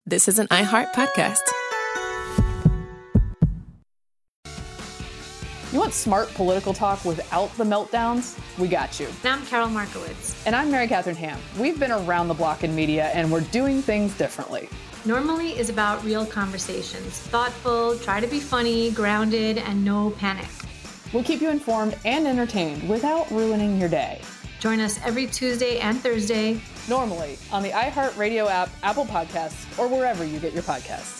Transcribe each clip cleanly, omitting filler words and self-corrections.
This is an iHeart podcast. You want smart political talk without the meltdowns? We got you. And I'm Carol Markowitz. And I'm Mary Catherine Ham. We've been around the block in media, and we're doing things differently. Normally is about real conversations. Thoughtful, try to be funny, grounded, and no panic. We'll keep you informed and entertained without ruining your day. Join us every Tuesday and Thursday. Normally on the iHeartRadio app, Apple Podcasts, or wherever you get your podcasts.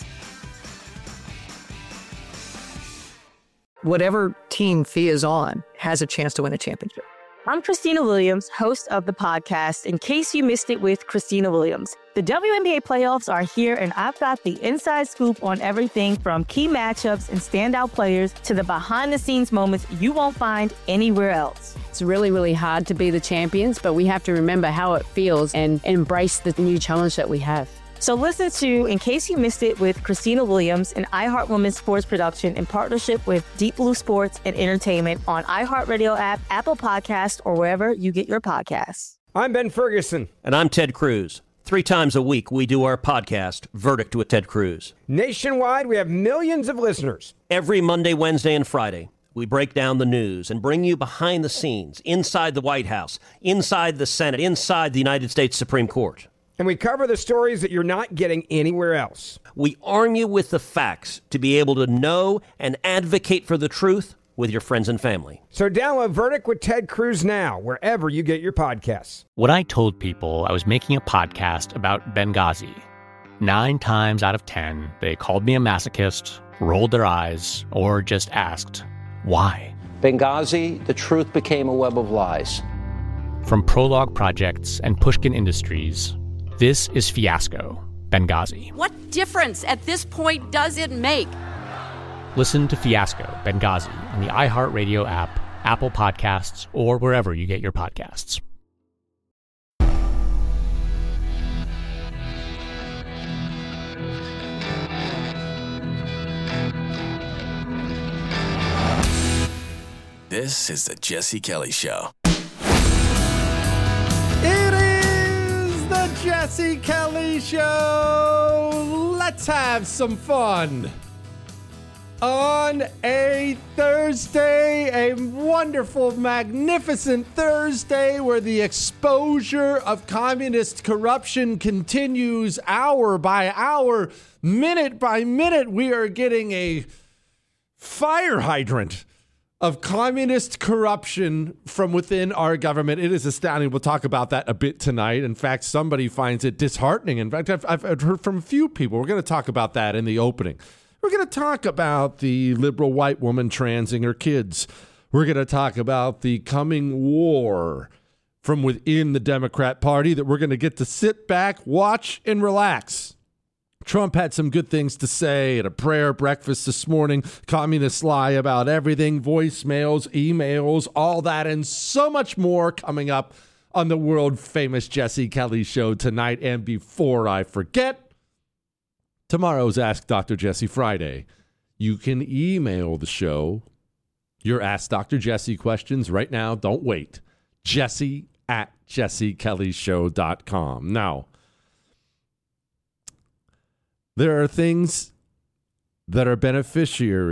Whatever team Fia is on has a chance to win a championship. I'm Christina Williams, host of the podcast, In Case You Missed It with Christina Williams. The WNBA playoffs are here, and I've got the inside scoop on everything from key matchups and standout players to the behind-the-scenes moments you won't find anywhere else. It's really, really hard to be the champions, but we have to remember how it feels and embrace the new challenge that we have. So listen to In Case You Missed It with Christina Williams, an iHeart Women's Sports production in partnership with Deep Blue Sports and Entertainment on iHeartRadio app, Apple Podcasts, or wherever you get your podcasts. I'm Ben Ferguson. And I'm Ted Cruz. 3 times a week, we do our podcast, Verdict with Ted Cruz. Nationwide, we have millions of listeners. Every Monday, Wednesday, and Friday, we break down the news and bring you behind the scenes, inside the White House, inside the Senate, inside the United States Supreme Court. And we cover the stories that you're not getting anywhere else. We arm you with the facts to be able to know and advocate for the truth with your friends and family. So download Verdict with Ted Cruz now, wherever you get your podcasts. When I told people I was making a podcast about Benghazi, 9 times out of 10, they called me a masochist, rolled their eyes, or just asked, why? Benghazi, the truth became a web of lies. From Prologue Projects and Pushkin Industries, this is Fiasco, Benghazi. What difference at this point does it make? Listen to Fiasco, Benghazi on the iHeartRadio app, Apple Podcasts, or wherever you get your podcasts. This is the Jesse Kelly Show. Jesse Kelly Show. Let's have some fun. On a Thursday, a wonderful, magnificent Thursday where the exposure of communist corruption continues hour by hour, minute by minute. We are getting a fire hydrant of communist corruption from within our government. It is astounding. We'll talk about that a bit tonight. In fact, somebody finds it disheartening. In fact, I've heard from a few people. We're going to talk about that in the opening. We're going to talk about the liberal white woman transing her kids. We're going to talk about the coming war from within the Democrat Party that we're going to get to sit back, watch, and relax. Trump had some good things to say at a prayer breakfast this morning. Communists lie about everything, voicemails, emails, all that, and so much more coming up on the world-famous Jesse Kelly Show tonight. And before I forget, tomorrow's Ask Dr. Jesse Friday. You can email the show your Ask Dr. Jesse questions right now. Don't wait. Jesse@jessekellyshow.com. Now, there are things that are beneficial.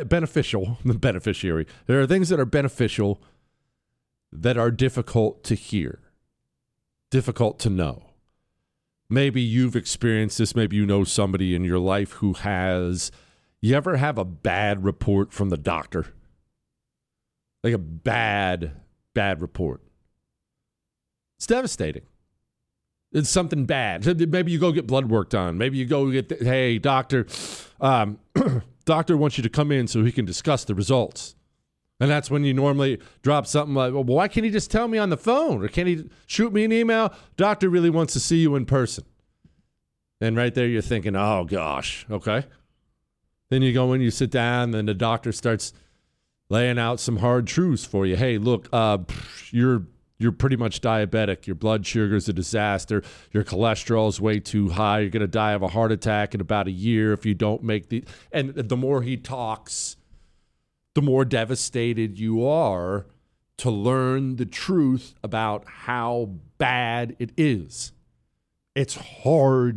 There are things that are beneficial that are difficult to hear, difficult to know. Maybe you've experienced this. Maybe you know somebody in your life who has. You ever have a bad report from the doctor? Like a bad report. It's devastating. It's something bad. Maybe you go get blood work done. Maybe you go get, hey, doctor, doctor wants you to come in so he can discuss the results. And that's when you normally drop something like, well, why can't he just tell me on the phone? Or can't he shoot me an email? Doctor really wants to see you in person. And right there you're thinking, oh, gosh, okay. Then you go in, you sit down, and the doctor starts laying out some hard truths for you. Hey, look, you're pretty much diabetic. Your blood sugar's a disaster. Your cholesterol's way too high. You're going to die of a heart attack in about a year if you don't make the... And the more he talks, the more devastated you are to learn the truth about how bad it is. It's hard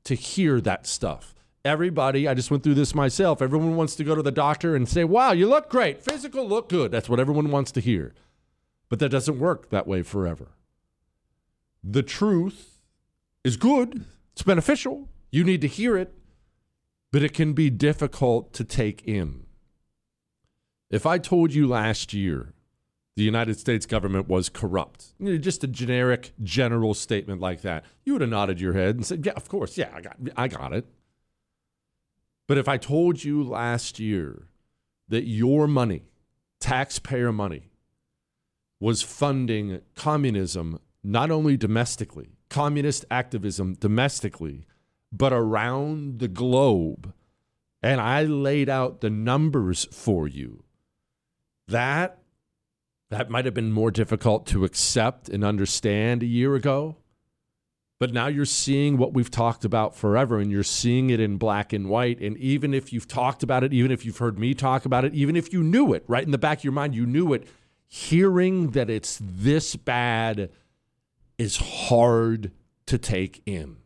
to hear that stuff. Everybody, I just went through this myself. Everyone wants to go to the doctor and say, wow, you look great. Physical look good. That's what everyone wants to hear. But that doesn't work that way forever. The truth is good. It's beneficial. You need to hear it. But it can be difficult to take in. If I told you last year the United States government was corrupt, just a generic, general statement like that, you would have nodded your head and said, yeah, of course, yeah, I got it. But if I told you last year that your money, taxpayer money, was funding communism, not only domestically, communist activism domestically, but around the globe, and I laid out the numbers for you, that might have been more difficult to accept and understand a year ago. But now you're seeing what we've talked about forever, and you're seeing it in black and white. And even if you've talked about it, even if you've heard me talk about it, even if you knew it, right in the back of your mind, you knew it, hearing that it's this bad is hard to take in.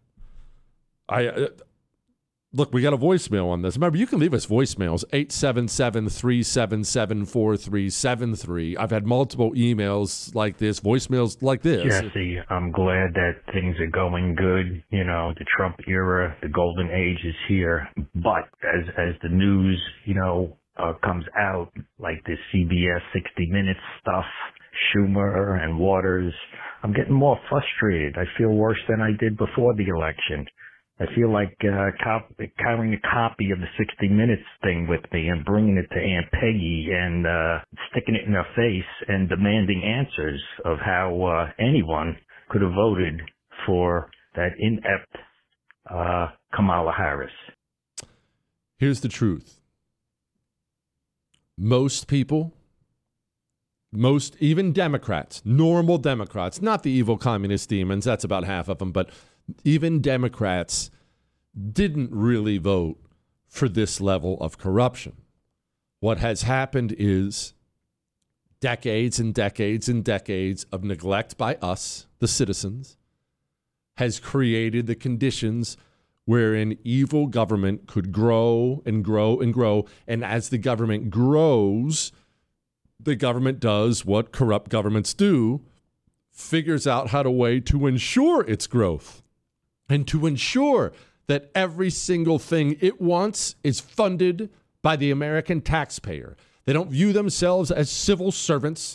Look, we got a voicemail on this. Remember, you can leave us voicemails, 877-377-4373. I've had multiple emails like this, voicemails like this. Jesse, I'm glad that things are going good. You know, the Trump era, the golden age is here. But as the news, comes out, like this CBS 60 Minutes stuff, Schumer and Waters, I'm getting more frustrated. I feel worse than I did before the election. I feel like carrying a copy of the 60 Minutes thing with me and bringing it to Aunt Peggy and sticking it in her face and demanding answers of how anyone could have voted for that inept Kamala Harris. Here's the truth. Most people, even Democrats, normal Democrats, not the evil communist demons, that's about half of them, but even Democrats didn't really vote for this level of corruption. What has happened is decades and decades and decades of neglect by us, the citizens, has created the conditions where an evil government could grow and grow and grow. And as the government grows, the government does what corrupt governments do, figures out how to ensure its growth. And to ensure that every single thing it wants is funded by the American taxpayer. They don't view themselves as civil servants,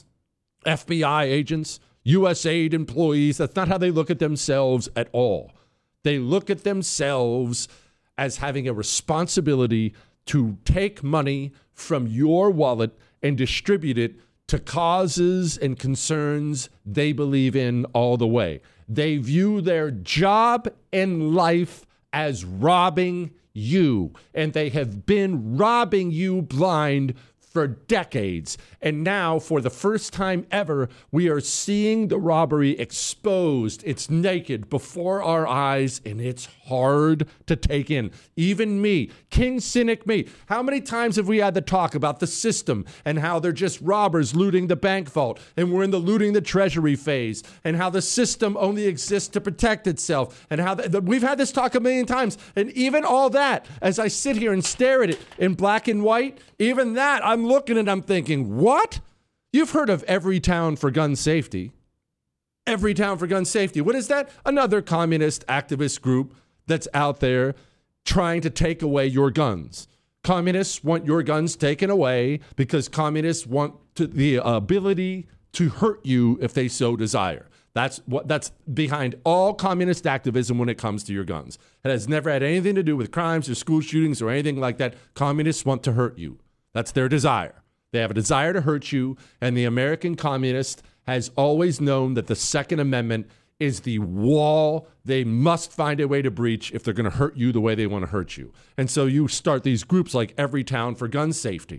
FBI agents, USAID employees. That's not how they look at themselves at all. They look at themselves as having a responsibility to take money from your wallet and distribute it to causes and concerns they believe in all the way. They view their job in life as robbing you, and they have been robbing you blind for decades. And now, for the first time ever, we are seeing the robbery exposed. It's naked before our eyes, and it's hard to take in. Even me, King Cynic me, how many times have we had to talk about the system and how they're just robbers looting the bank vault, and we're in the looting the treasury phase, and how the system only exists to protect itself, and how we've had this talk a million times. And even all that, as I sit here and stare at it in black and white, even that, I'm looking and I'm thinking, what? You've heard of Everytown for Gun Safety. Everytown for Gun Safety. What is that? Another communist activist group that's out there trying to take away your guns. Communists want your guns taken away because communists want the ability to hurt you if they so desire. That's behind all communist activism when it comes to your guns. It has never had anything to do with crimes or school shootings or anything like that. Communists want to hurt you. That's their desire. They have a desire to hurt you, and the American communist has always known that the Second Amendment is the wall they must find a way to breach if they're going to hurt you the way they want to hurt you. And so you start these groups like Everytown for Gun Safety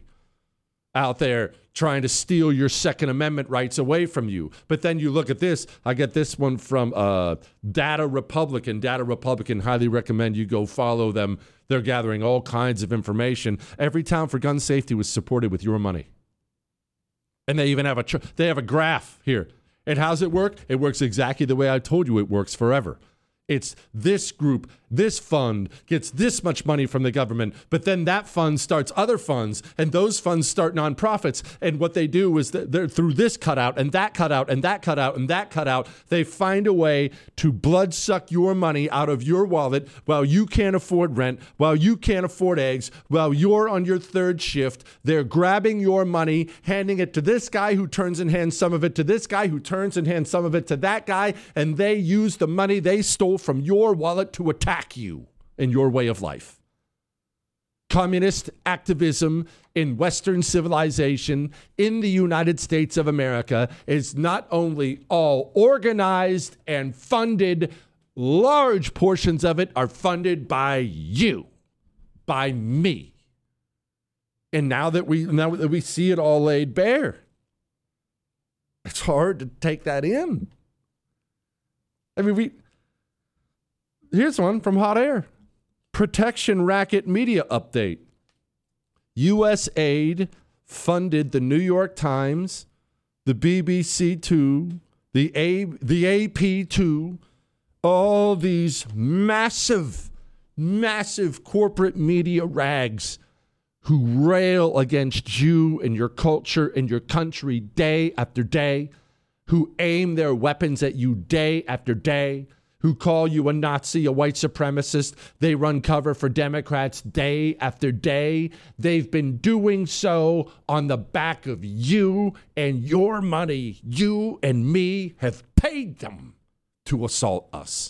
out there trying to steal your Second Amendment rights away from you. But then you look at this. I get this one from Data Republican. Data Republican, highly recommend you go follow them. They're gathering all kinds of information. Everytown for Gun Safety was supported with your money. And they even have a graph here. And how's it work? It works exactly the way I told you it works forever. It's this group This fund gets this much money from the government, but then that fund starts other funds, and those funds start nonprofits. And what they do is that they're through this cutout and that cutout and that cutout and that cutout, they find a way to bloodsuck your money out of your wallet while you can't afford rent, while you can't afford eggs, while you're on your third shift. They're grabbing your money, handing it to this guy who turns and hands some of it to this guy who turns and hands some of it to that guy, and they use the money they stole from your wallet to attack you and your way of life. Communist activism in Western civilization in the United States of America is not only all organized and funded, large portions of it are funded by you, by me. And now that we see it all laid bare, it's hard to take that in. I mean, here's one from Hot Air. Protection Racket Media Update. USAID funded the New York Times, the BBC 2, the AP 2, all these massive corporate media rags who rail against you and your culture and your country day after day, who aim their weapons at you day after day, who call you a Nazi, a white supremacist. They run cover for Democrats day after day. They've been doing so on the back of you and your money. You and me have paid them to assault us.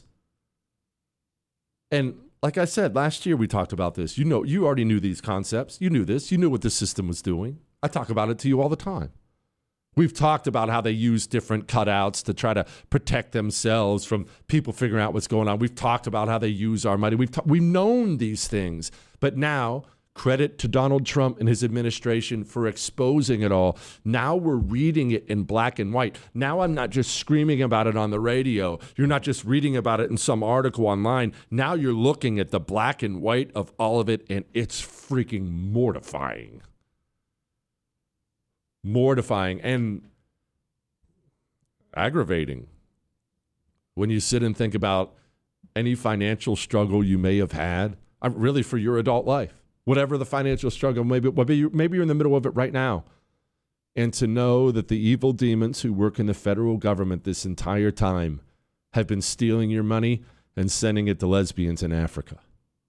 And like I said, last year we talked about this. You already knew these concepts. You knew this. You knew what the system was doing. I talk about it to you all the time. We've talked about how they use different cutouts to try to protect themselves from people figuring out what's going on. We've talked about how they use our money. We've known these things. But now, credit to Donald Trump and his administration for exposing it all. Now we're reading it in black and white. Now I'm not just screaming about it on the radio. You're not just reading about it in some article online. Now you're looking at the black and white of all of it, and it's freaking mortifying. Mortifying and aggravating when you sit and think about any financial struggle you may have had, really for your adult life, whatever the financial struggle, maybe you're in the middle of it right now. And to know that the evil demons who work in the federal government this entire time have been stealing your money and sending it to lesbians in Africa.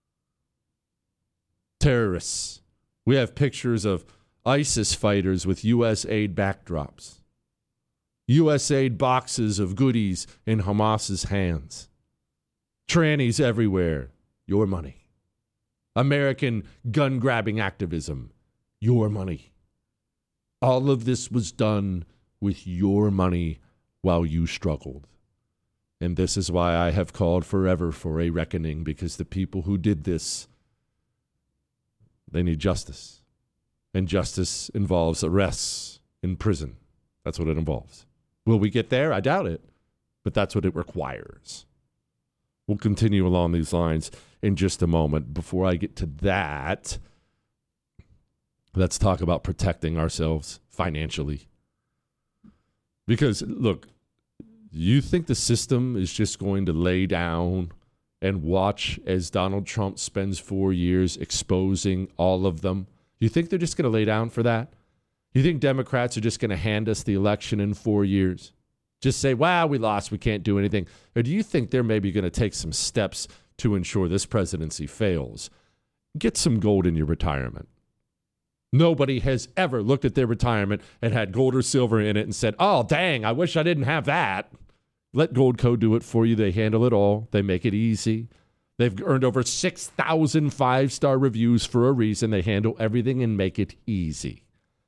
Terrorists. We have pictures of ISIS fighters with USAID backdrops. USAID boxes of goodies in Hamas's hands. Trannies everywhere. Your money. American gun-grabbing activism. Your money. All of this was done with your money while you struggled. And this is why I have called forever for a reckoning, because the people who did this, they need justice. And justice involves arrests in prison. That's what it involves. Will we get there? I doubt it. But that's what it requires. We'll continue along these lines in just a moment. Before I get to that, let's talk about protecting ourselves financially. Because, look, you think the system is just going to lay down and watch as Donald Trump spends 4 years exposing all of them? You think they're just going to lay down for that? You think Democrats are just going to hand us the election in 4 years? Just say, wow, we lost, we can't do anything. Or do you think they're maybe going to take some steps to ensure this presidency fails? Get some gold in your retirement. Nobody has ever looked at their retirement and had gold or silver in it and said, oh, dang, I wish I didn't have that. Let Goldco do it for you. They handle it all. They make it easy. They've earned over 6,000 five-star reviews for a reason. They handle everything and make it easy.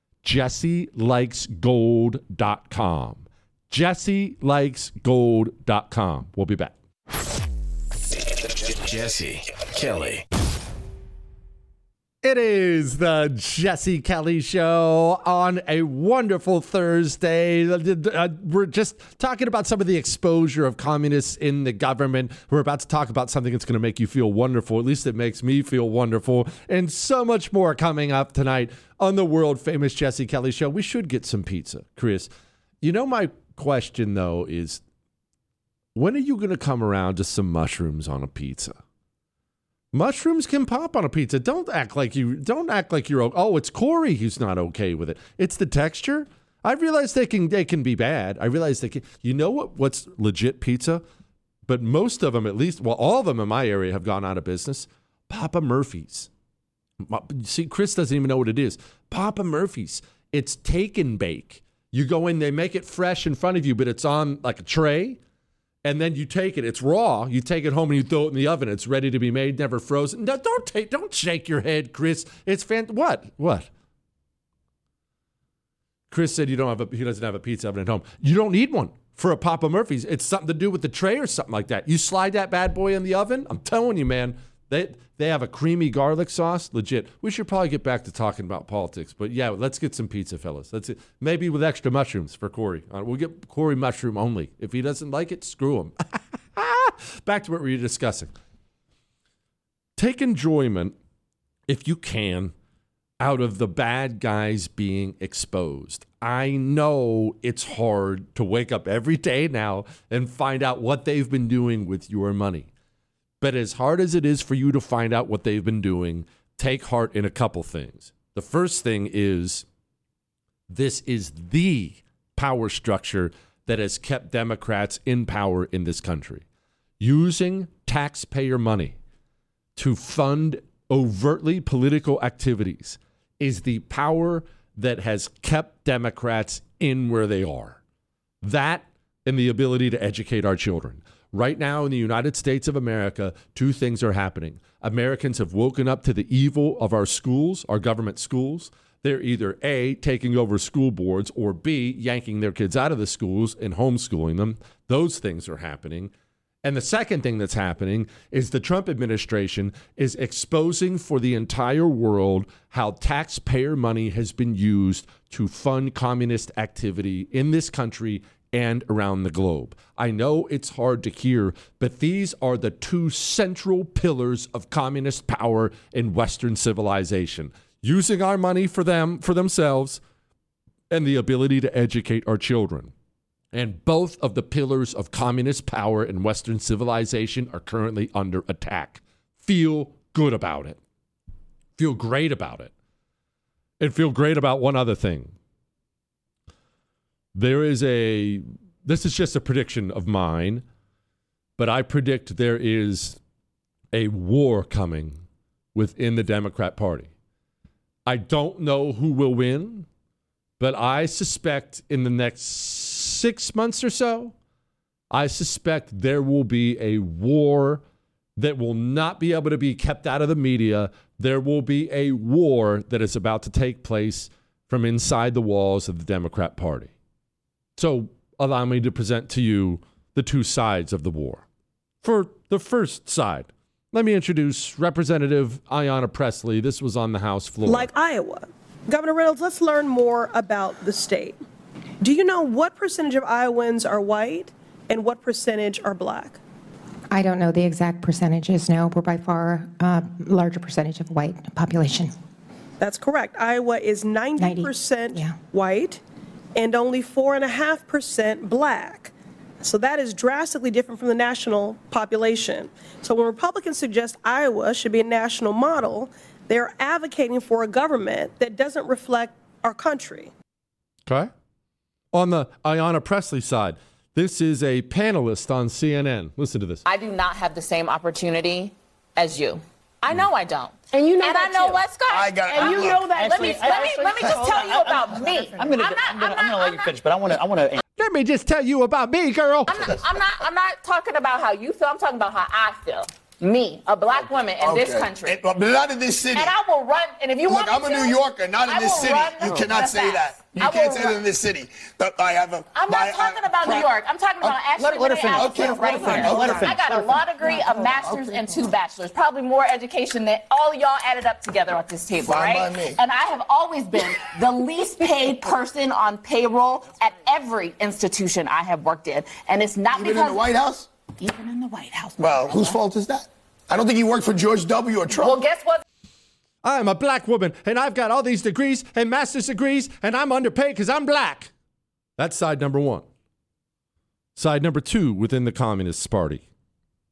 JesseLikesGold.com. JesseLikesGold.com. We'll be back. Jesse Kelly. It is the Jesse Kelly Show on a wonderful Thursday. We're just talking about some of the exposure of communists in the government. We're about to talk about something that's going to make you feel wonderful. At least it makes me feel wonderful. And so much more coming up tonight on the world-famous Jesse Kelly Show. We should get some pizza, Chris. You know, my question, though, is when are you going to come around to some mushrooms on a pizza? Mushrooms can pop on a pizza. Don't act like you're. Oh, it's Corey who's not okay with it. It's the texture. I realize they can be bad. I realize they can. You know what's legit pizza? But most of them, at least, well, all of them in my area have gone out of business. Papa Murphy's. See, Chris doesn't even know what it is. Papa Murphy's. It's take and bake. You go in, they make it fresh in front of you, but it's on like a tray. And then you take it. It's raw. You take it home and you throw it in the oven. It's ready to be made, never frozen. No, don't shake your head, Chris. It's What? Chris said he doesn't have a pizza oven at home. You don't need one for a Papa Murphy's. It's something to do with the tray or something like that. You slide that bad boy in the oven. I'm telling you, man. They have a creamy garlic sauce, legit. We should probably get back to talking about politics, but yeah, let's get some pizza, fellas. That's it. Maybe with extra mushrooms for Corey. We'll get Corey mushroom only. If he doesn't like it, screw him. Back to what we were discussing. Take enjoyment, if you can, out of the bad guys being exposed. I know it's hard to wake up every day now and find out what they've been doing with your money. But as hard as it is for you to find out what they've been doing, take heart in a couple things. The first thing is this is the power structure that has kept Democrats in power in this country. Using taxpayer money to fund overtly political activities is the power that has kept Democrats in where they are. That and the ability to educate our children. Right now in the United States of America, two things are happening. Americans have woken up to the evil of our schools, our government schools. They're either A, taking over school boards, or B, yanking their kids out of the schools and homeschooling them. Those things are happening. And the second thing that's happening is the Trump administration is exposing for the entire world how taxpayer money has been used to fund communist activity in this country and around the globe. I know it's hard to hear, but these are the two central pillars of communist power in Western civilization. Using our money for themselves, and the ability to educate our children. And both of the pillars of communist power in Western civilization are currently under attack. Feel good about it. Feel great about it. And feel great about one other thing. This is just a prediction of mine, but I predict there is a war coming within the Democrat Party. I don't know who will win, but I suspect in the next 6 months or so, I suspect there will be a war that will not be able to be kept out of the media. There will be a war that is about to take place from inside the walls of the Democrat Party. So allow me to present to you the two sides of the war. For the first side, let me introduce Representative Ayanna Pressley. This was on the House floor. Like Iowa. Governor Reynolds, let's learn more about the state. Do you know what percentage of Iowans are white and what percentage are black? I don't know the exact percentages, no. We're by far a larger percentage of white population. That's correct. Iowa is 90% white and only 4.5% black. So that is drastically different from the national population. So when Republicans suggest Iowa should be a national model, they're advocating for a government that doesn't reflect our country. Okay. On the Ayanna Pressley side, this is a panelist on CNN. Listen to this. I do not have the same opportunity as you. I know I don't. And you know and that I know too. West Coast. And you know that. Let me just tell you about me. I'm gonna let you finish, but I want to. Let me just tell you about me, girl. I'm not talking about how you feel. I'm talking about how I feel. Me, a black woman in this country. But not in this city. And I will run. And if you want me to, I'm a New Yorker, not in this city. You cannot say that. You can't say that in this city. I'm not talking about New York. I'm talking about Ashton right here. I got a law degree, a master's, and 2 bachelors. Probably more education than all of y'all added up together at this table, right? And I have always been the least paid person on payroll at every institution I have worked in. And it's not because... Even in the White House? Even in the White House. Well, whose fault is that? I don't think he worked for George W. or Trump. Well, guess what? I'm a black woman, and I've got all these degrees and master's degrees, and I'm underpaid because I'm black. That's side number one. Side number two within the Communist Party.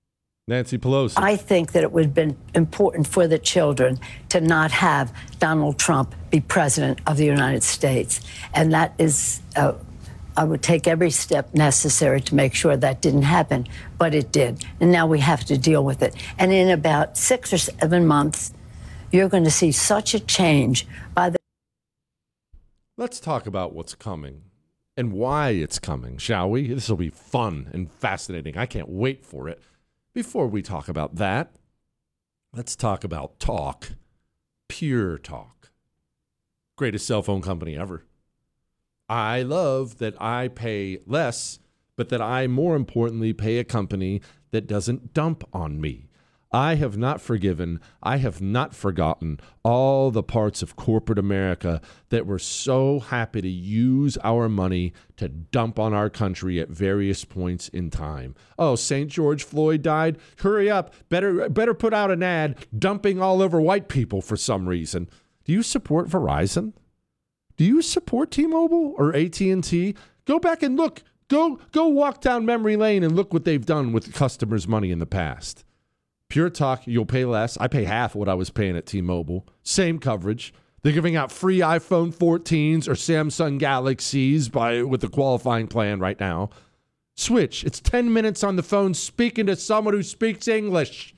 Nancy Pelosi. I think that it would have been important for the children to not have Donald Trump be president of the United States. And that is, I would take every step necessary to make sure that didn't happen, but it did. And now we have to deal with it. And in about 6 or 7 months, you're going to see such a change by the... Let's talk about what's coming and why it's coming, shall we? This will be fun and fascinating. I can't wait for it. Before we talk about that, let's talk about Talk. Pure Talk. Greatest cell phone company ever. I love that I pay less, but that I, more importantly, pay a company that doesn't dump on me. I have not forgiven, I have not forgotten all the parts of corporate America that were so happy to use our money to dump on our country at various points in time. Oh, St. George Floyd died? Hurry up. Better put out an ad dumping all over white people for some reason. Do you support Verizon? Do you support T-Mobile or AT&T? Go back and look. Go walk down memory lane and look what they've done with customers' money in the past. Pure Talk, you'll pay less. I pay half what I was paying at T-Mobile. Same coverage. They're giving out free iPhone 14s or Samsung Galaxies with the qualifying plan right now. Switch. It's 10 minutes on the phone speaking to someone who speaks English.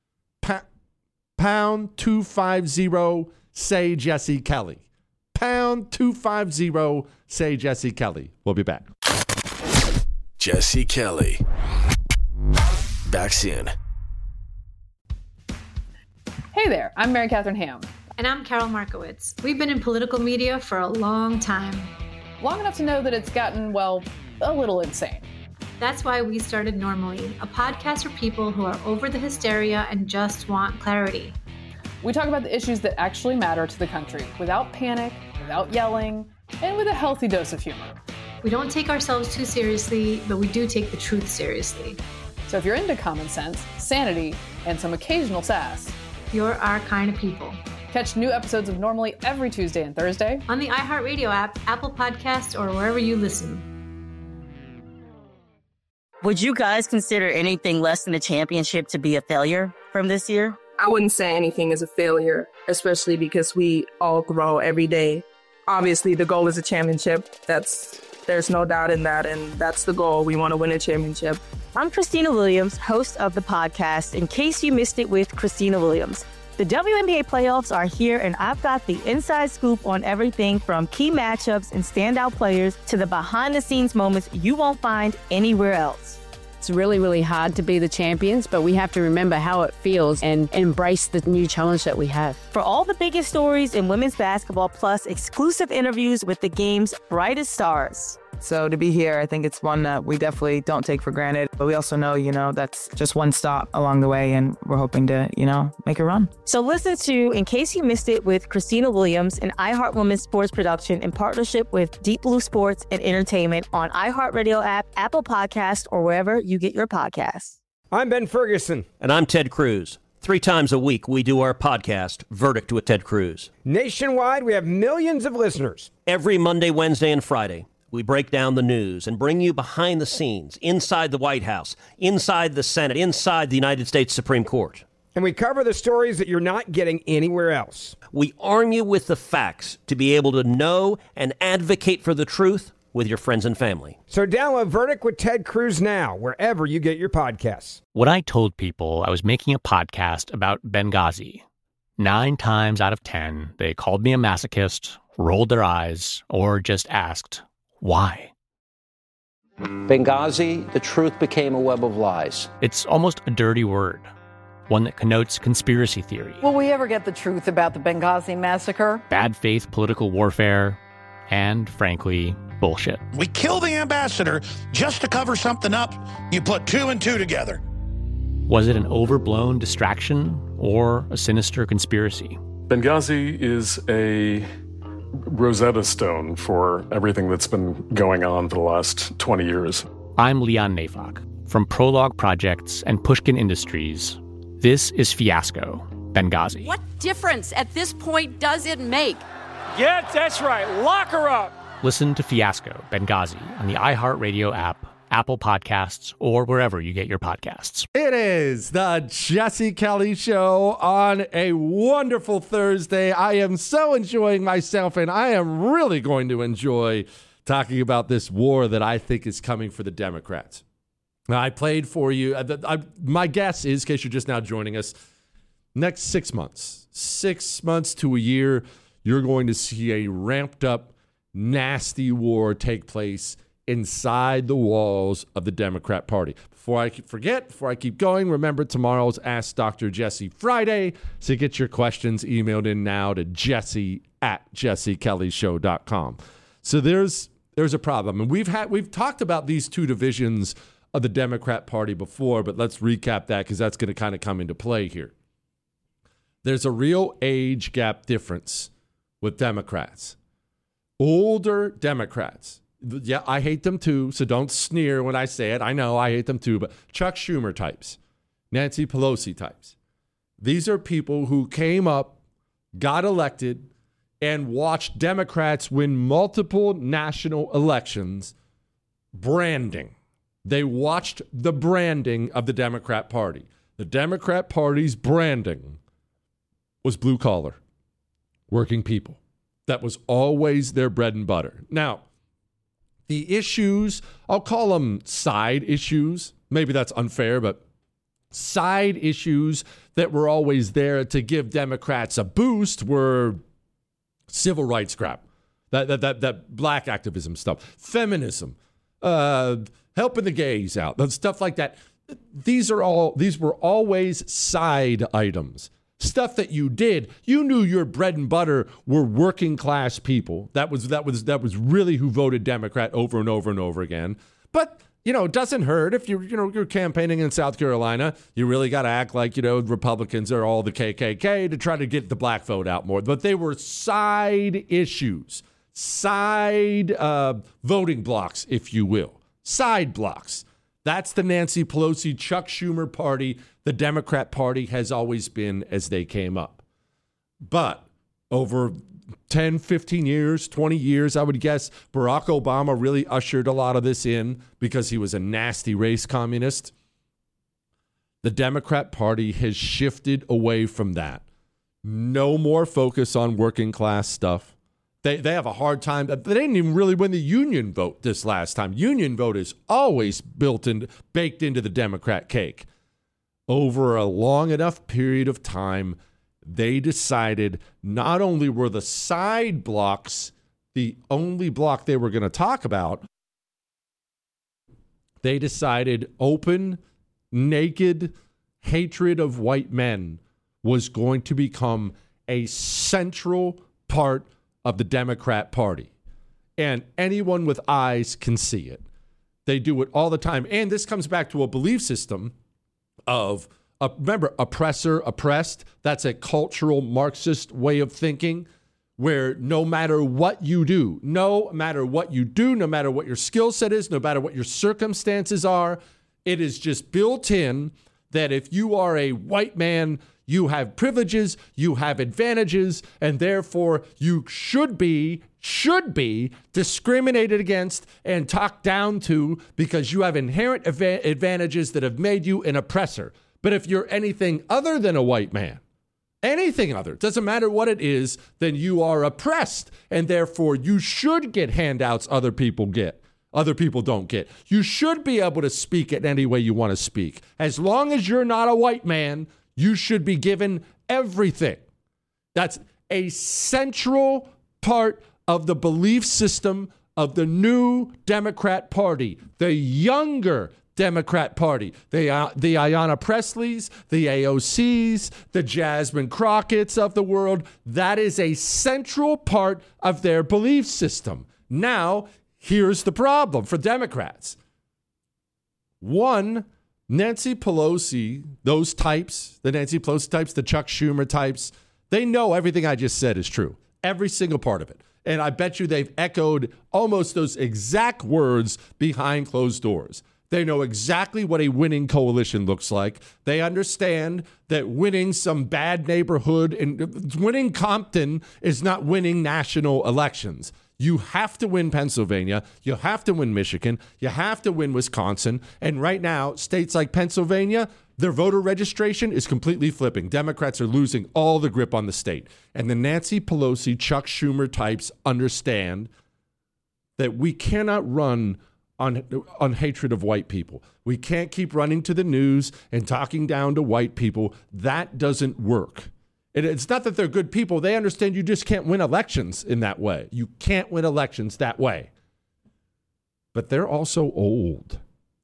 Pound 250, say Jesse Kelly. Pound 250, say Jesse Kelly. We'll be back. Jesse Kelly. Back soon. Hey there, I'm Mary Catherine Ham. And I'm Carol Markowitz. We've been in political media for a long time. Long enough to know that it's gotten, well, a little insane. That's why we started Normally, a podcast for people who are over the hysteria and just want clarity. We talk about the issues that actually matter to the country, without panic, without yelling, and with a healthy dose of humor. We don't take ourselves too seriously, but we do take the truth seriously. So if you're into common sense, sanity, and some occasional sass, you're our kind of people. Catch new episodes of Normally every Tuesday and Thursday on the iHeartRadio app, Apple Podcasts, or wherever you listen. Would you guys consider anything less than a championship to be a failure from this year? I wouldn't say anything is a failure, especially because we all grow every day. Obviously, the goal is a championship. There's no doubt in that, and that's the goal. We want to win a championship. I'm Christina Williams, host of the podcast In Case You Missed It with Christina Williams. The WNBA playoffs are here, and I've got the inside scoop on everything from key matchups and standout players to the behind-the-scenes moments you won't find anywhere else. It's really, really hard to be the champions, but we have to remember how it feels and embrace the new challenge that we have. For all the biggest stories in women's basketball, plus exclusive interviews with the game's brightest stars. So to be here, I think it's one that we definitely don't take for granted. But we also know, that's just one stop along the way, and we're hoping to, make a run. So listen to In Case You Missed It with Christina Williams, an iHeart Women's sports production in partnership with Deep Blue Sports and Entertainment on iHeartRadio app, Apple Podcasts, or wherever you get your podcasts. I'm Ben Ferguson. And I'm Ted Cruz. 3 times a week, we do our podcast, Verdict with Ted Cruz. Nationwide, we have millions of listeners. Every Monday, Wednesday, and Friday, we break down the news and bring you behind the scenes, inside the White House, inside the Senate, inside the United States Supreme Court. And we cover the stories that you're not getting anywhere else. We arm you with the facts to be able to know and advocate for the truth with your friends and family. So download Verdict with Ted Cruz now, wherever you get your podcasts. When I told people I was making a podcast about Benghazi, 9 times out of 10, they called me a masochist, rolled their eyes, or just asked, why? Benghazi, the truth became a web of lies. It's almost a dirty word, one that connotes conspiracy theory. Will we ever get the truth about the Benghazi massacre? Bad faith political warfare, and, frankly, bullshit. We kill the ambassador just to cover something up. You put 2 and 2 together. Was it an overblown distraction or a sinister conspiracy? Benghazi is a Rosetta Stone for everything that's been going on for the last 20 years. I'm Leon Neyfakh. From Prologue Projects and Pushkin Industries, this is Fiasco, Benghazi. What difference at this point does it make? Yeah, that's right. Lock her up. Listen to Fiasco, Benghazi on the iHeartRadio app, Apple Podcasts, or wherever you get your podcasts. It is the Jesse Kelly Show on a wonderful Thursday. I am so enjoying myself, and I am really going to enjoy talking about this war that I think is coming for the Democrats. Now, I played for you. My guess is, in case you're just now joining us, next 6 months to a year, you're going to see a ramped up, nasty war take place inside the walls of the Democrat Party. Before I keep going, remember tomorrow's Ask Dr. Jesse Friday. So get your questions emailed in now to jesse@jessekellyshow.com. So there's a problem. And we've talked about these two divisions of the Democrat Party before, but let's recap that because that's going to kind of come into play here. There's a real age gap difference with Democrats. Older Democrats, yeah, I hate them too, so don't sneer when I say it. I know I hate them too, but Chuck Schumer types, Nancy Pelosi types, these are people who came up, got elected, and watched Democrats win multiple national elections branding. They watched the branding of the Democrat Party. The Democrat Party's branding was blue collar, working people. That was always their bread and butter. Now, the issues, I'll call them side issues. Maybe that's unfair, but side issues that were always there to give Democrats a boost were civil rights crap, that black activism stuff, feminism, helping the gays out, stuff like that. These were always side items. Stuff that you did. You knew your bread and butter were working class people. That was really who voted Democrat over and over and over again. But it doesn't hurt if you're campaigning in South Carolina. You really got to act like Republicans are all the KKK to try to get the black vote out more. But they were side issues, side voting blocks, if you will, side blocks. That's the Nancy Pelosi, Chuck Schumer party. The Democrat Party has always been as they came up. But over 10, 15 years, 20 years, I would guess, Barack Obama really ushered a lot of this in because he was a nasty race communist. The Democrat Party has shifted away from that. No more focus on working class stuff. They have a hard time. They didn't even really win the union vote this last time. Union vote is always baked into the Democrat cake. Over a long enough period of time, they decided not only were the side blocks the only block they were going to talk about, they decided open, naked hatred of white men was going to become a central part of the Democrat Party. And anyone with eyes can see it. They do it all the time. And this comes back to a belief system of, remember, oppressor, oppressed. That's a cultural Marxist way of thinking where no matter what you do, no matter what your skill set is, no matter what your circumstances are, it is just built in that if you are a white man, you have privileges, you have advantages, and therefore you should be discriminated against and talked down to because you have inherent advantages that have made you an oppressor. But if you're anything other than a white man, anything other, doesn't matter what it is, then you are oppressed, and therefore you should get handouts other people don't get. You should be able to speak it any way you want to speak. As long as you're not a white man, you should be given everything. That's a central part of the belief system of the new Democrat Party, the younger Democrat Party, the Ayanna Presleys, the AOCs, the Jasmine Crockett's of the world. That is a central part of their belief system. Now, here's the problem for Democrats. One, Nancy Pelosi, those types, the Nancy Pelosi types, the Chuck Schumer types, they know everything I just said is true. Every single part of it. And I bet you they've echoed almost those exact words behind closed doors. They know exactly what a winning coalition looks like. They understand that winning some bad neighborhood and winning Compton is not winning national elections. You have to win Pennsylvania. You have to win Michigan. You have to win Wisconsin. And right now, states like Pennsylvania, their voter registration is completely flipping. Democrats are losing all the grip on the state. And the Nancy Pelosi, Chuck Schumer types understand that we cannot run on hatred of white people. We can't keep running to the news and talking down to white people. That doesn't work. It's not that they're good people. They understand you just can't win elections in that way. You can't win elections that way. But they're also old.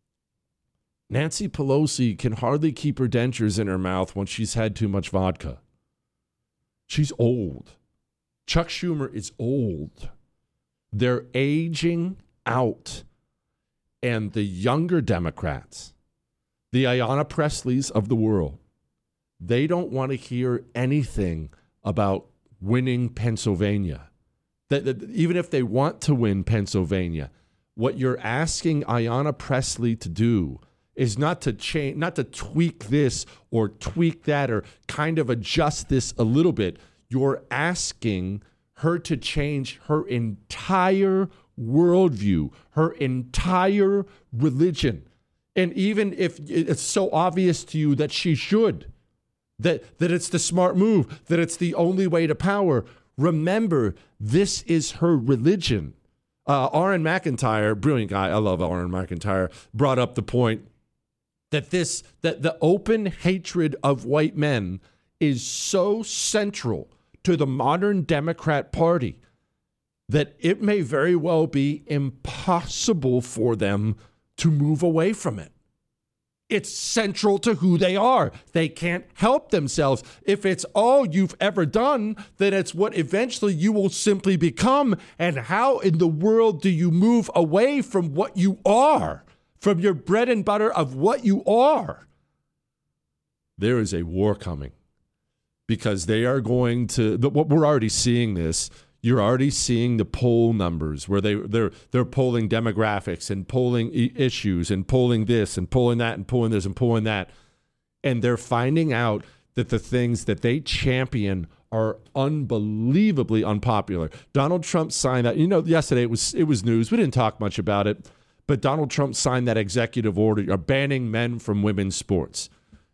Nancy Pelosi can hardly keep her dentures in her mouth once she's had too much vodka. She's old. Chuck Schumer is old. They're aging out. And the younger Democrats, the Ayanna Presleys of the world, they don't want to hear anything about winning Pennsylvania. That even if they want to win Pennsylvania, what you're asking Ayanna Pressley to do is not to change, not to tweak this or tweak that or kind of adjust this a little bit. You're asking her to change her entire worldview, her entire religion. And even if it's so obvious to you that she should, that it's the smart move, that it's the only way to power, remember, this is her religion. Aaron McIntyre, brilliant guy, I love Aaron McIntyre, brought up the point that the open hatred of white men is so central to the modern Democrat Party that it may very well be impossible for them to move away from it. It's central to who they are. They can't help themselves. If it's all you've ever done, then it's what eventually you will simply become. And how in the world do you move away from what you are, from your bread and butter of what you are? There is a war coming because they are going to, we're already seeing this. You're already seeing the poll numbers where they're polling demographics and polling issues and polling this and polling that and polling this and polling that. And they're finding out that the things that they champion are unbelievably unpopular. Donald Trump signed that. Yesterday it was news. We didn't talk much about it, but Donald Trump signed that executive order banning men from women's sports.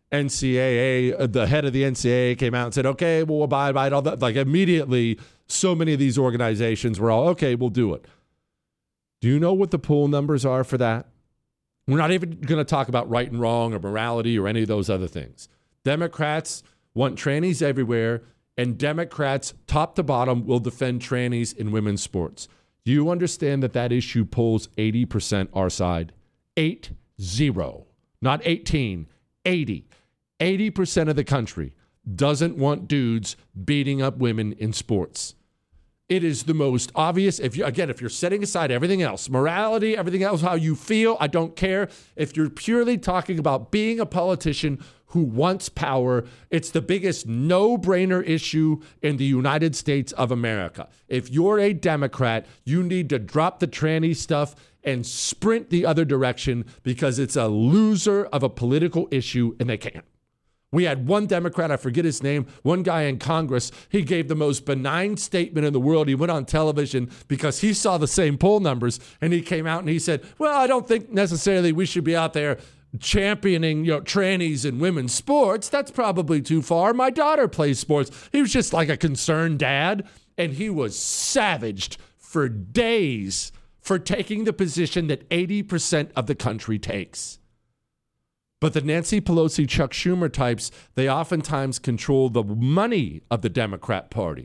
NCAA, the head of the NCAA came out and said, okay, we'll abide by it. All that. Like immediately, so many of these organizations were all, okay, we'll do it. Do you know what the poll numbers are for that? We're not even going to talk about right and wrong or morality or any of those other things. Democrats want trannies everywhere, and Democrats, top to bottom, will defend trannies in women's sports. Do you understand that issue polls 80% our side? 80. Not 18, 80. 80% of the country doesn't want dudes beating up women in sports. It is the most obvious. If you're setting aside everything else, morality, everything else, how you feel, I don't care. If you're purely talking about being a politician who wants power, it's the biggest no-brainer issue in the United States of America. If you're a Democrat, you need to drop the tranny stuff and sprint the other direction because it's a loser of a political issue and they can't. We had one Democrat, I forget his name, one guy in Congress, he gave the most benign statement in the world. He went on television because he saw the same poll numbers and he came out and he said, well, I don't think necessarily we should be out there championing, trannies in women's sports. That's probably too far. My daughter plays sports. He was just like a concerned dad, and he was savaged for days for taking the position that 80% of the country takes. But the Nancy Pelosi, Chuck Schumer types, they oftentimes control the money of the Democrat Party.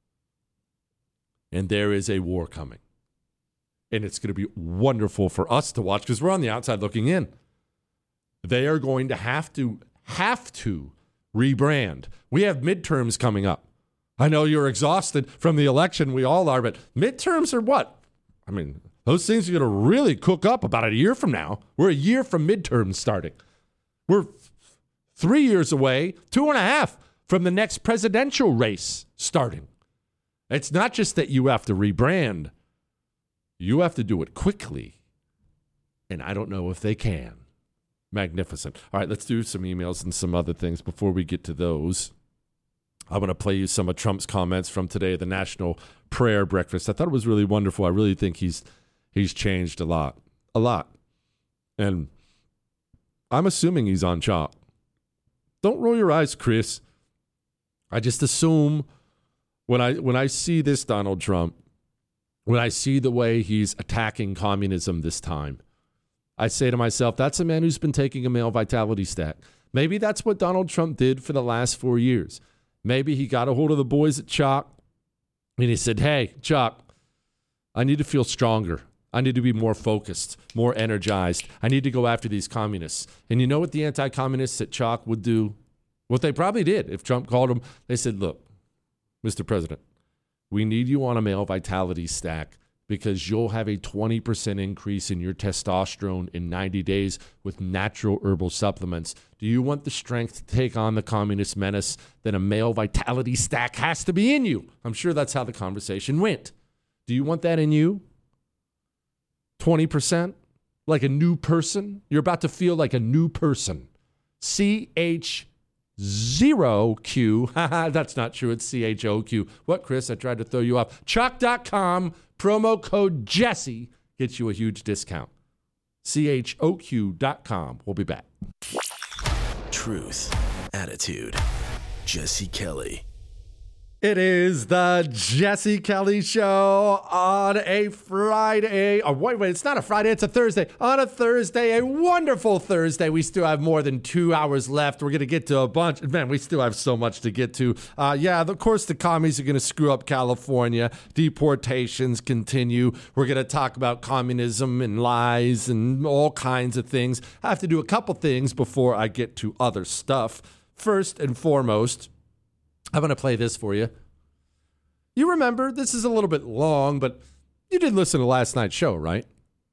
And there is a war coming. And it's going to be wonderful for us to watch because we're on the outside looking in. They are going to have to rebrand. We have midterms coming up. I know you're exhausted from the election. We all are, but midterms are what? I mean, those things are going to really cook up about a year from now. We're a year from midterms starting. We're 3 years away, 2.5 from the next presidential race starting. It's not just that you have to rebrand. You have to do it quickly. And I don't know if they can. Magnificent. All right, let's do some emails and some other things before we get to those. I'm going to play you some of Trump's comments from today at the National prayer breakfast. I thought it was really wonderful. I really think he's changed a lot. And I'm assuming he's on chalk. Don't roll your eyes, Chris. I just assume when I see this Donald Trump, when I see the way he's attacking communism this time, I say to myself, that's a man who's been taking a male vitality stack. Maybe that's what Donald Trump did for the last 4 years. Maybe he got a hold of the boys at Chalk and he said, hey, Chalk, I need to feel stronger. I need to be more focused, more energized. I need to go after these communists. And you know what the anti-communists at Chalk would do? What they probably did if Trump called them. They said, look, Mr. President, we need you on a male vitality stack because you'll have a 20% increase in your testosterone in 90 days with natural herbal supplements. Do you want the strength to take on the communist menace? Then a male vitality stack has to be in you. I'm sure that's how the conversation went. Do you want that in you? 20%? Like a new person? You're about to feel like a new person. CH0Q. That's not true. It's CHOQ. What, Chris? I tried to throw you off. Chalk.com. Promo code Jesse gets you a huge discount. CHOQ.com. We'll be back. Truth, attitude, Jesse Kelly. It is the Jesse Kelly Show on a Friday. Oh, wait, it's not a Friday. It's a Thursday. On a Thursday, a wonderful Thursday. We still have more than 2 hours left. We're going to get to a bunch. Man, we still have so much to get to. Of course, the commies are going to screw up California. Deportations continue. We're going to talk about communism and lies and all kinds of things. I have to do a couple things before I get to other stuff. First and foremost, I'm going to play this for you. You remember, this is a little bit long, but you did listen to last night's show, right?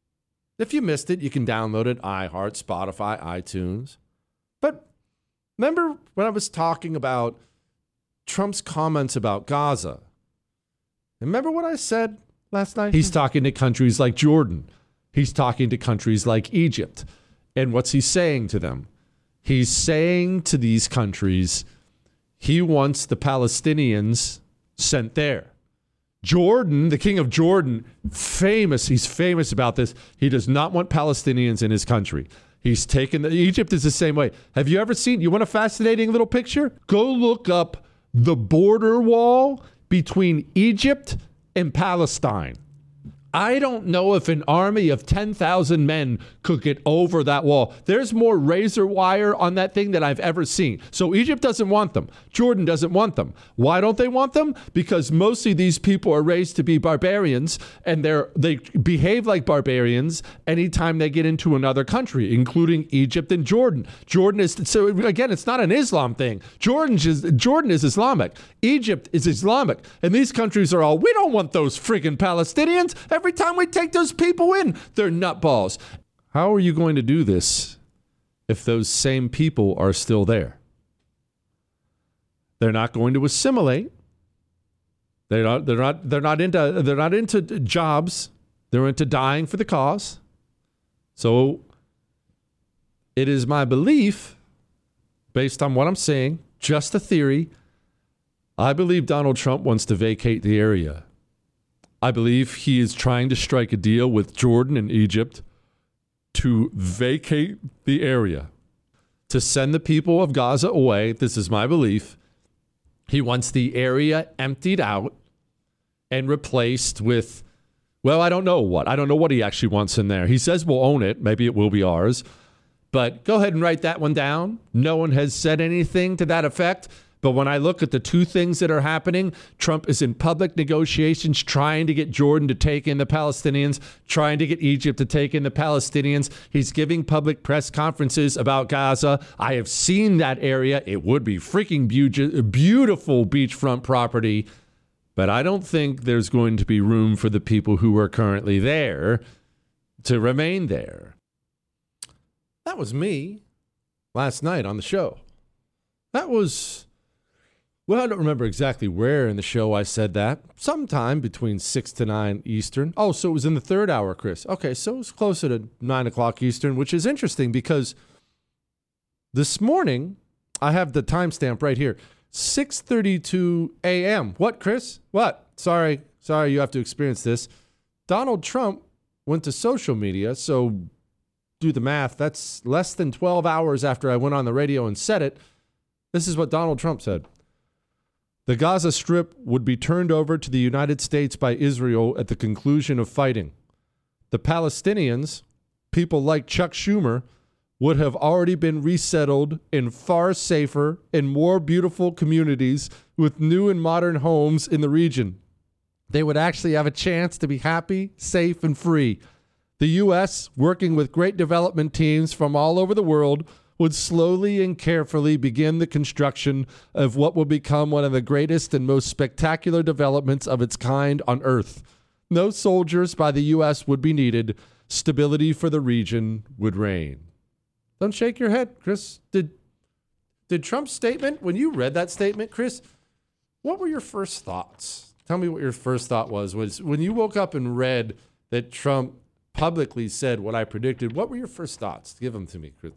If you missed it, you can download it, iHeart, Spotify, iTunes. But remember when I was talking about Trump's comments about Gaza? Remember what I said last night? He's talking to countries like Jordan. He's talking to countries like Egypt. And what's he saying to them? He's saying to these countries, he wants the Palestinians sent there. Jordan, the king of Jordan, famous. He's famous about this. He does not want Palestinians in his country. He's taken Egypt is the same way. Have you ever seen, you want a fascinating little picture? Go look up the border wall between Egypt and Palestine. I don't know if an army of 10,000 men could get over that wall. There's more razor wire on that thing than I've ever seen. So Egypt doesn't want them. Jordan doesn't want them. Why don't they want them? Because mostly these people are raised to be barbarians, and they behave like barbarians anytime they get into another country, including Egypt and Jordan. Jordan is, so again, it's not an Islam thing. Jordan is Islamic. Egypt is Islamic. And these countries are all, we don't want those friggin' Palestinians. Every time we take those people in, they're nutballs. How are you going to do this if those same people are still there? They're not going to assimilate. They're not into jobs. They're into dying for the cause. So it is my belief, based on what I'm saying, just a theory, I believe Donald Trump wants to vacate the area. I believe he is trying to strike a deal with Jordan and Egypt to vacate the area, to send the people of Gaza away. This is my belief. He wants the area emptied out and replaced with, well, I don't know what. I don't know what he actually wants in there. He says we'll own it. Maybe it will be ours. But go ahead and write that one down. No one has said anything to that effect. But when I look at the two things that are happening, Trump is in public negotiations trying to get Jordan to take in the Palestinians, trying to get Egypt to take in the Palestinians. He's giving public press conferences about Gaza. I have seen that area. It would be freaking beautiful beachfront property. But I don't think there's going to be room for the people who are currently there to remain there. That was me last night on the show. That was... Well, I don't remember exactly where in the show I said that. Sometime between 6 to 9 Eastern. Oh, so it was in the third hour, Chris. Okay, so it was closer to 9 o'clock Eastern, which is interesting because this morning, I have the timestamp right here, 6:32 a.m. What, Chris? What? Sorry, Sorry you have to experience this. Donald Trump went to social media, so do the math. That's less than 12 hours after I went on the radio and said it. This is what Donald Trump said. The Gaza Strip would be turned over to the United States by Israel at the conclusion of fighting. The Palestinians, people like Chuck Schumer, would have already been resettled in far safer and more beautiful communities with new and modern homes in the region. They would actually have a chance to be happy, safe, and free. The U.S., working with great development teams from all over the world, would slowly and carefully begin the construction of what will become one of the greatest and most spectacular developments of its kind on Earth. No soldiers by the U.S. would be needed. Stability for the region would reign. Don't shake your head, Chris. Did Trump's statement, when you read that statement, Chris, what were your first thoughts? Tell me what your first thought was when you woke up and read that Trump publicly said what I predicted. What were your first thoughts? Give them to me, Chris.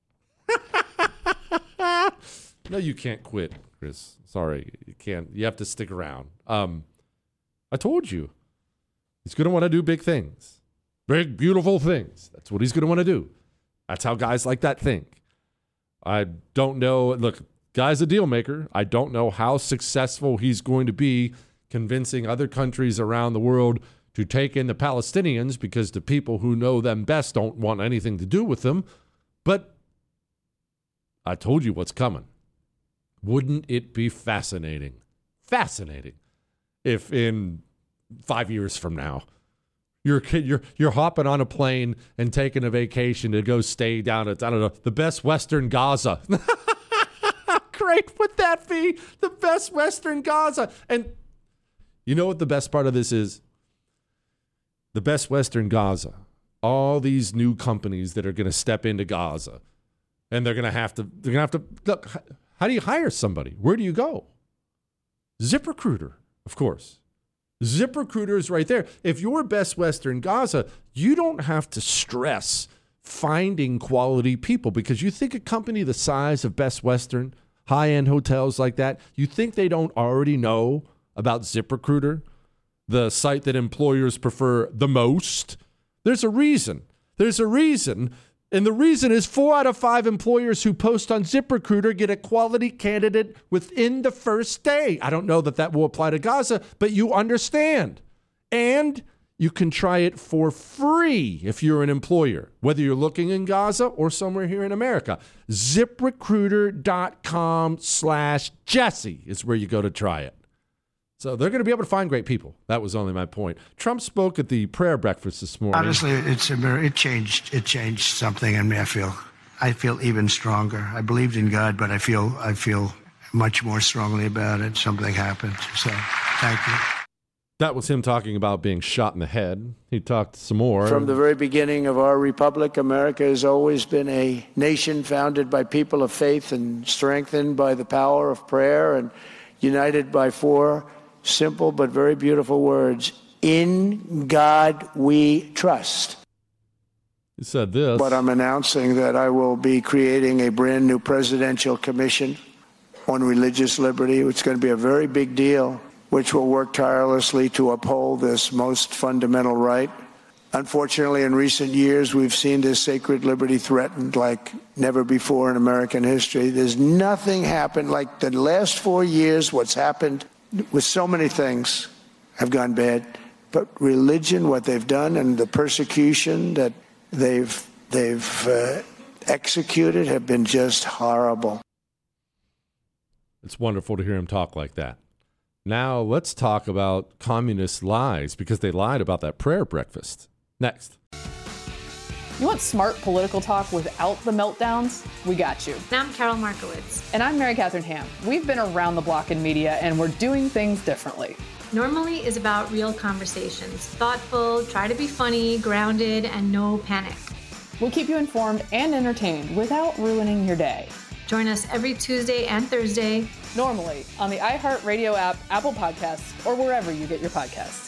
No, you can't quit, Chris. Sorry, you can't. You have to stick around. I told you. He's going to want to do big things. Big, beautiful things. That's what he's going to want to do. That's how guys like that think. I don't know. Look, guy's a deal maker. I don't know how successful he's going to be convincing other countries around the world to take in the Palestinians because the people who know them best don't want anything to do with them. But I told you what's coming. Wouldn't it be fascinating? Fascinating. If in 5 years from now, you're hopping on a plane and taking a vacation to go stay down at, I don't know, the Best Western Gaza. How great would that be? The Best Western Gaza. And you know what the best part of this is? The Best Western Gaza. All these new companies that are going to step into Gaza. And they're going to have to look, how do you hire somebody? Where do you go? ZipRecruiter, of course. ZipRecruiter is right there. If you're Best Western Gaza, you don't have to stress finding quality people because you think a company the size of Best Western, high-end hotels like that, you think they don't already know about ZipRecruiter, the site that employers prefer the most? There's a reason. There's a reason. And the reason is 4 out of 5 employers who post on ZipRecruiter get a quality candidate within the first day. I don't know that will apply to Gaza, but you understand. And you can try it for free if you're an employer, whether you're looking in Gaza or somewhere here in America. ZipRecruiter.com/Jesse is where you go to try it. So they're going to be able to find great people. That was only my point. Trump spoke at the prayer breakfast this morning. Honestly, it changed something in me. I feel even stronger. I believed in God, but I feel much more strongly about it. Something happened. So thank you. That was him talking about being shot in the head. He talked some more. From the very beginning of our republic, America has always been a nation founded by people of faith and strengthened by the power of prayer and united by 4 simple but very beautiful words. In God we trust. He said this. But I'm announcing that I will be creating a brand new presidential commission on religious liberty. It's going to be a very big deal, which will work tirelessly to uphold this most fundamental right. Unfortunately, in recent years, we've seen this sacred liberty threatened like never before in American history. There's nothing happened like the last 4 years. What's happened with so many things have gone bad, but religion, what they've done, and the persecution that they've executed have been just horrible. It's wonderful to hear him talk like that. Now let's talk about communist lies because they lied about that prayer breakfast. Next. You want smart political talk without the meltdowns? We got you. And I'm Carol Markowitz. And I'm Mary Catherine Ham. We've been around the block in media, and we're doing things differently. Normally is about real conversations. Thoughtful, try to be funny, grounded, and no panic. We'll keep you informed and entertained without ruining your day. Join us every Tuesday and Thursday. Normally on the iHeartRadio app, Apple Podcasts, or wherever you get your podcasts.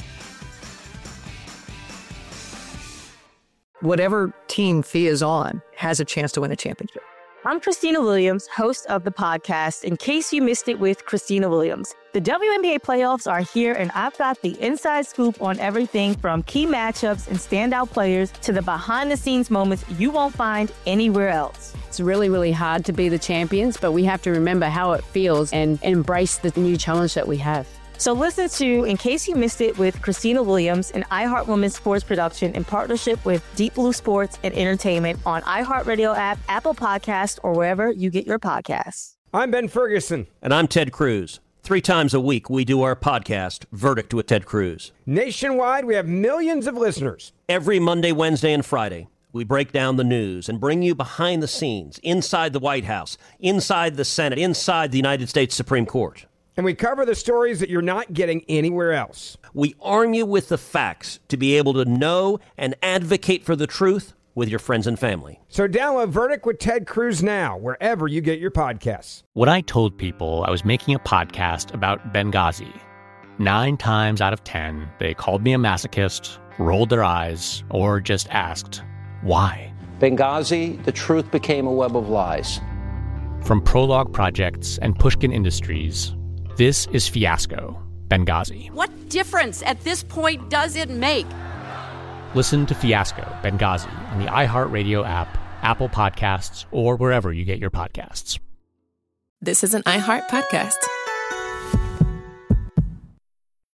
Whatever team Thea is on has a chance to win a championship. I'm Christina Williams, host of the podcast, In Case You Missed It with Christina Williams. The WNBA playoffs are here, and I've got the inside scoop on everything from key matchups and standout players to the behind-the-scenes moments you won't find anywhere else. It's really, really hard to be the champions, but we have to remember how it feels and embrace the new challenge that we have. So listen to In Case You Missed It with Christina Williams, an iHeart Women's Sports production in partnership with Deep Blue Sports and Entertainment on iHeartRadio app, Apple Podcasts, or wherever you get your podcasts. I'm Ben Ferguson. And I'm Ted Cruz. 3 times a week, we do our podcast, Verdict with Ted Cruz. Nationwide, we have millions of listeners. Every Monday, Wednesday, and Friday, we break down the news and bring you behind the scenes, inside the White House, inside the Senate, inside the United States Supreme Court. And we cover the stories that you're not getting anywhere else. We arm you with the facts to be able to know and advocate for the truth with your friends and family. So download Verdict with Ted Cruz now, wherever you get your podcasts. When I told people I was making a podcast about Benghazi, 9 times out of 10, they called me a masochist, rolled their eyes, or just asked, why? Benghazi, the truth became a web of lies. From Prologue Projects and Pushkin Industries, this is Fiasco, Benghazi. What difference at this point does it make? Listen to Fiasco, Benghazi on the iHeartRadio app, Apple Podcasts, or wherever you get your podcasts. This is an iHeart podcast.